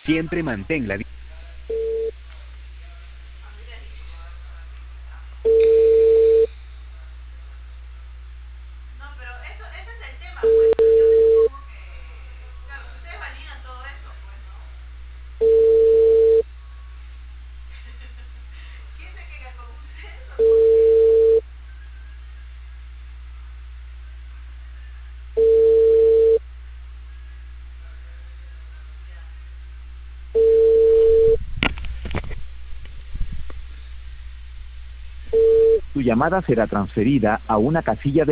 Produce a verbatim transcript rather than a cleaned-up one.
Siempre mantén la... di- No, pero eso, ese es el tema, pues. Yo me supongo que, claro, si ustedes validan todo eso, pues, ¿no? ¿Quién se queja con ustedes o con qué? Ya. Tu llamada será transferida a una casilla de...